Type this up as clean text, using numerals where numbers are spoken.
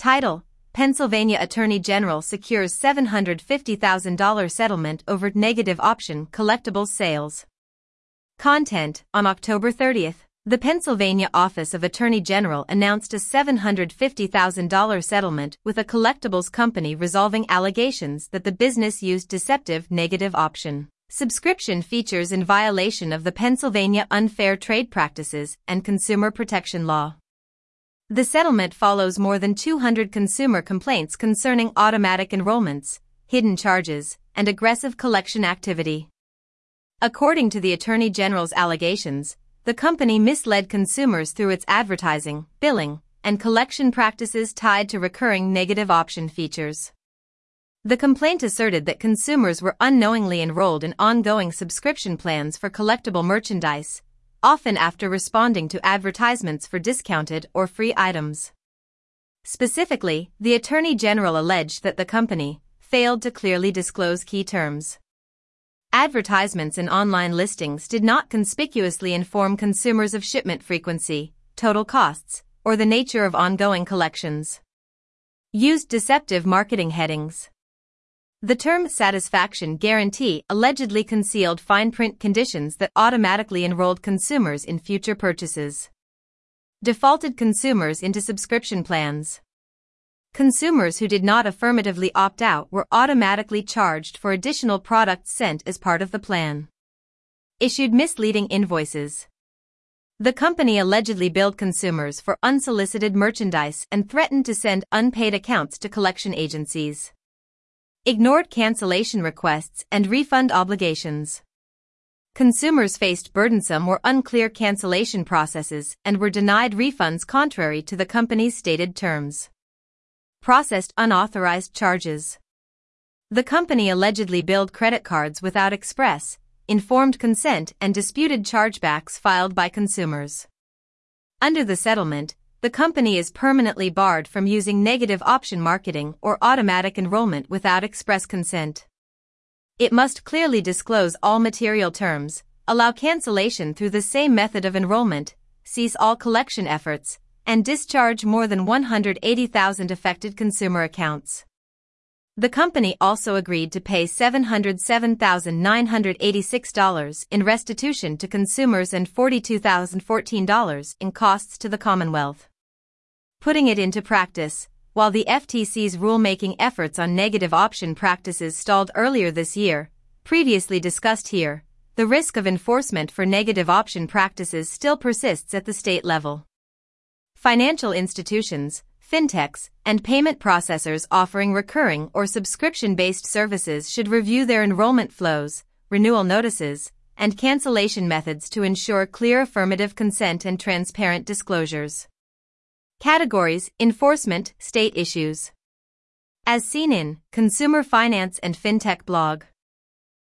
Title: Pennsylvania Attorney General secures $750,000 settlement over negative option collectibles sales. Content: On October 30th, the Pennsylvania Office of Attorney General announced a $750,000 settlement with a collectibles company resolving allegations that the business used deceptive negative option subscription features in violation of the Pennsylvania Unfair Trade Practices and Consumer Protection Law. The settlement follows more than 200 consumer complaints concerning automatic enrollments, hidden charges, and aggressive collection activity. According to the Attorney General's allegations, the company misled consumers through its advertising, billing, and collection practices tied to recurring negative option features. The complaint asserted that consumers were unknowingly enrolled in ongoing subscription plans for collectible merchandise, often after responding to advertisements for discounted or free items. Specifically, the Attorney General alleged that the company failed to clearly disclose key terms. Advertisements in online listings did not conspicuously inform consumers of shipment frequency, total costs, or the nature of ongoing collections. Used deceptive marketing headings. The term satisfaction guarantee allegedly concealed fine print conditions that automatically enrolled consumers in future purchases. Defaulted consumers into subscription plans. Consumers who did not affirmatively opt out were automatically charged for additional products sent as part of the plan. Issued misleading invoices. The company allegedly billed consumers for unsolicited merchandise and threatened to send unpaid accounts to collection agencies. Ignored cancellation requests and refund obligations. Consumers faced burdensome or unclear cancellation processes and were denied refunds contrary to the company's stated terms. Processed unauthorized charges. The company allegedly billed credit cards without express, informed consent and disputed chargebacks filed by consumers. Under the settlement, the company is permanently barred from using negative option marketing or automatic enrollment without express consent. It must clearly disclose all material terms, allow cancellation through the same method of enrollment, cease all collection efforts, and discharge more than 180,000 affected consumer accounts. The company also agreed to pay $707,986 in restitution to consumers and $42,014 in costs to the Commonwealth. Putting it into practice, while the FTC's rulemaking efforts on negative option practices stalled earlier this year, previously discussed here, the risk of enforcement for negative option practices still persists at the state level. Financial institutions, fintechs, and payment processors offering recurring or subscription-based services should review their enrollment flows, renewal notices, and cancellation methods to ensure clear affirmative consent and transparent disclosures. Categories: Enforcement, State Issues. As seen in Consumer Finance and Fintech blog.